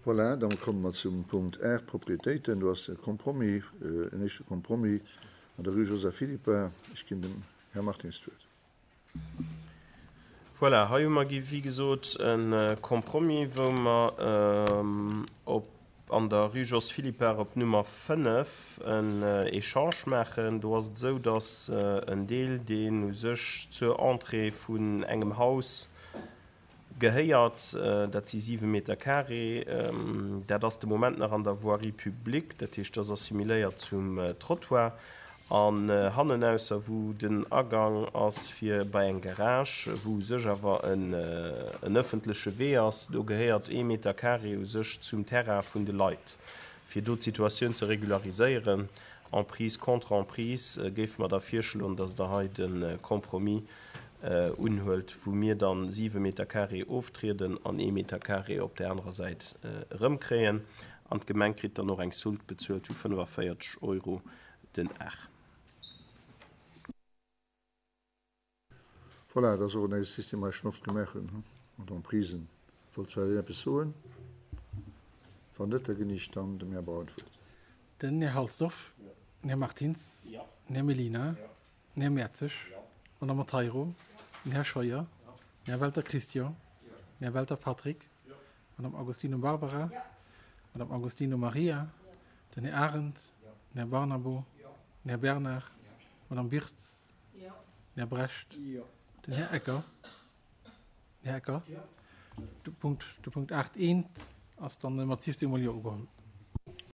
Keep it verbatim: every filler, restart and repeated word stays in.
Voilà, dann kommen wir zum Punkt R, Proprietäten. Du hast ein Kompromiss, äh, ein echter Kompromiss an der Rue Joseph Philippe. Ich kenne den Herr Martin Stuart. Voilà, ha immer gi wie gesot en äh, Kompromis, wo man ähm, op an der Rue Jos Philippe op Nummer fünf en äh, Echange machen. Du hast so, dass äh, ein Deel den u sech zur Entrée vun engem Haus geheiert, äh, dat sie sieben Meter carré, ähm, der das de Moment nach an der Voirie publik, dat ist das assimiléiert zum äh, Trottoir. An äh, Hannenausser, wo den Ergang ass fir bei en Garage, wo sech awer en äh, öffentliche Weg ass, do geheiert e Meter carré ou sech zum Terra vun de Leiit. Fir dort Situationun ze regulariseieren, en Prise kontra en Prise, äh, géif mat der Virschel, dats der heit den äh, Kompromis äh, unhëlt, wo mir dann sieben Meter carré auftreten an e Meter carré op der anderen Seite äh, rëmkréen. An d Gemeng krit dann noch eng Sult bezuelt wie fünfundvierzig Euro den Ach. Voilà, das ist auch ein System, das ich schon oft gemacht habe. Und dann Prisen. Für zwei Personen. Von dort gehe ich dann dem Herrn Bauernfurt. Den Herr Halsdorf, ja. Herr Martins, ja. Herr Melina, ja. Herr Merzig, ja. Und Herr Monteiro, ja. Herr Scheuer, ja. Herr Walter Christian, ja. Herr Walter Patrick, ja. Und Herr Augustino Barbara, ja. Und Herr Augustino Maria, ja. Den Herr Arendt, ja. Herr Barnabo, ja. Herr Bernard, ja. Und Herr Birz, ja. Herr Brecht, ja. Den Herr Ecker, Herr Ecker, ja. Der Punkt, der Punkt acht eins, als dann Matthias de Molio geholt.